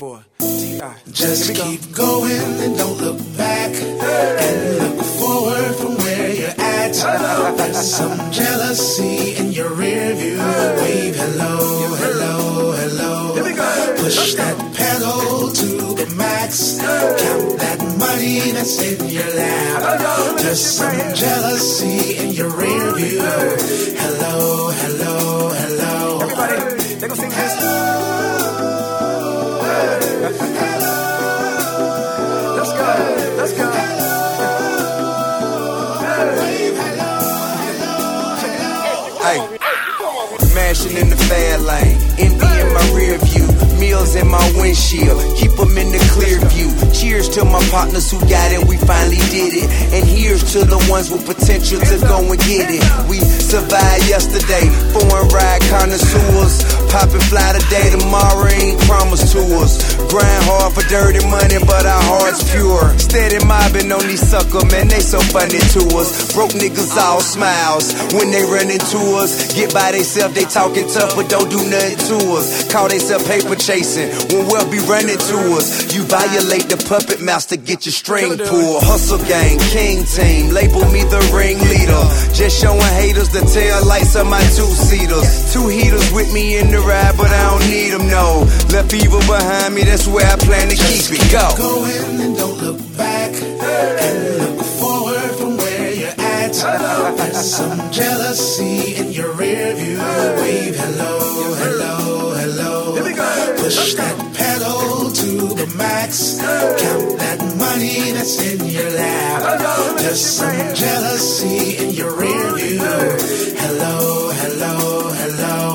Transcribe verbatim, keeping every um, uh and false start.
Just keep going and don't look back, and look forward from where you're at. There's some jealousy in your rear view. Wave hello, hello, hello. Push that pedal to the max. Count that money that's in your lap. There's some jealousy in your rear view. Hello, hello, hello. Everybody, they gonna sing this. Let's go, let's go. Hey, mashing in the fair lane, envy in my rear view, meals in my windshield, keep them in the clear view. Cheers to my partners who got it, we finally did it. And here's to the ones with potential to go and get it. We survived yesterday, foreign ride connoisseurs, poppin' fly today, tomorrow ain't promised to us. Grind hard for dirty money, but our hearts pure. Steady mobbing on these sucker, man, they so funny to us. Broke niggas all smiles when they run into us. Get by theyself, they talking tough, but don't do nothing to us. Call theyself paper chasing when we'll be running to us. You violate the puppet master, get your string pulled. Hustle gang, king team, label me the ringleader. Just showing haters the tail lights of my two-seaters. Two heaters with me in the ride, but I don't need them, no. Left evil behind me, that's where I plan to Just keep it. Go. Keep going and don't look back, and look forward from where you're at. There's some jealousy in your rear view. Wave hello, hello, hello. Push that pedal to the max. Count that money that's in your lap. There's some jealousy in your rear view. Hello, hello, hello.